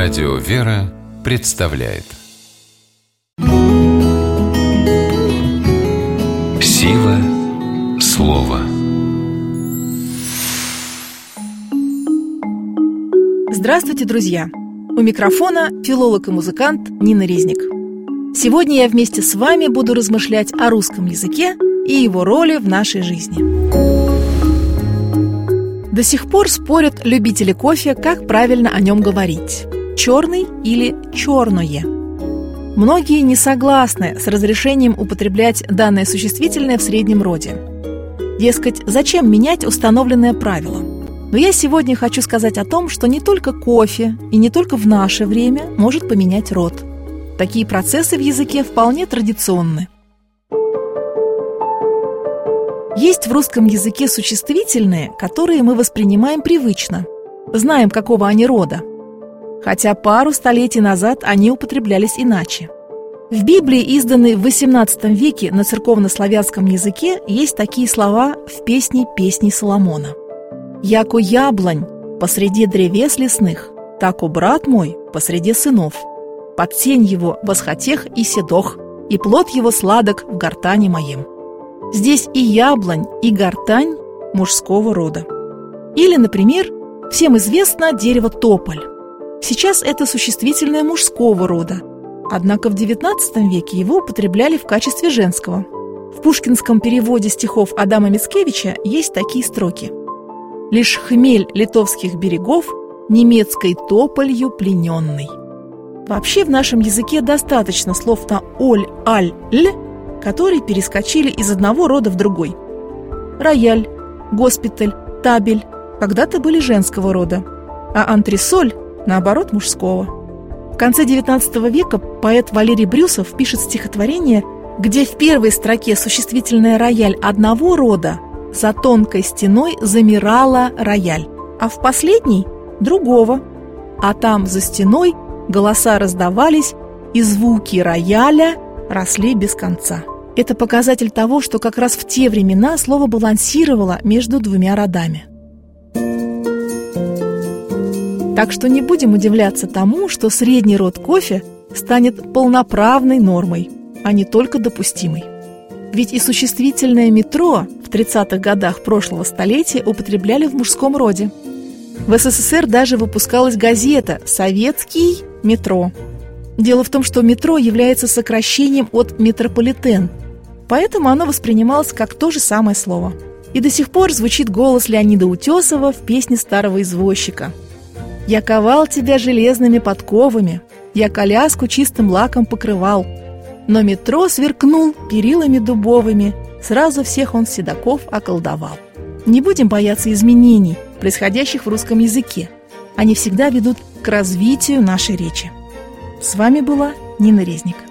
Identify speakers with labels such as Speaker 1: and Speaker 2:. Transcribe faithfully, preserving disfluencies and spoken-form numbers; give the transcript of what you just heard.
Speaker 1: Радио «Вера» представляет Сила слова.
Speaker 2: Здравствуйте, друзья! У микрофона филолог и музыкант Нина Резник. Сегодня я вместе с вами буду размышлять о русском языке и его роли в нашей жизни. До сих пор спорят любители кофе, как правильно о нем говорить – черный или черное. Многие не согласны с разрешением употреблять данное существительное в среднем роде. Дескать, зачем менять установленное правило? Но я сегодня хочу сказать о том, что не только кофе и не только в наше время может поменять род. Такие процессы в языке вполне традиционны. Есть в русском языке существительные, которые мы воспринимаем привычно, знаем, какого они рода. Хотя пару столетий назад они употреблялись иначе. В Библии, изданной в восемнадцатом веке на церковно-славянском языке, есть такие слова в песне «Песней Соломона». «Яко яблонь посреди древес лесных, тако брат мой посреди сынов. Под сень его восхотех и седох, и плод его сладок в гортане моем». Здесь и яблонь, и гортань мужского рода. Или, например, всем известно дерево тополь. Сейчас это существительное мужского рода, однако в девятнадцатом веке его употребляли в качестве женского. В пушкинском переводе стихов Адама Мицкевича есть такие строки: «Лишь хмель литовских берегов немецкой тополью плененный». Вообще в нашем языке достаточно слов на «оль», «аль», «ль», которые перескочили из одного рода в другой. Рояль, госпиталь, табель когда-то были женского рода, а антресоль, наоборот, мужского. В конце девятнадцатого века поэт Валерий Брюсов пишет стихотворение, где в первой строке существительное «рояль» одного рода за тонкой стеной замирала рояль, а в последней – другого, а там за стеной голоса раздавались, и звуки рояля росли без конца. Это показатель того, что как раз в те времена слово балансировало между двумя родами. Так что не будем удивляться тому, что средний род кофе станет полноправной нормой, а не только допустимой. Ведь и существительное метро в тридцатых годах прошлого столетия употребляли в мужском роде. В СССР даже выпускалась газета «Советский метро». Дело в том, что метро является сокращением от метрополитен, поэтому оно воспринималось как то же самое слово. И до сих пор звучит голос Леонида Утесова в песне старого извозчика: «Я ковал тебя железными подковами, я коляску чистым лаком покрывал, но метро сверкнул перилами дубовыми, сразу всех он седаков околдовал». Не будем бояться изменений, происходящих в русском языке. Они всегда ведут к развитию нашей речи. С вами была Нина Резник.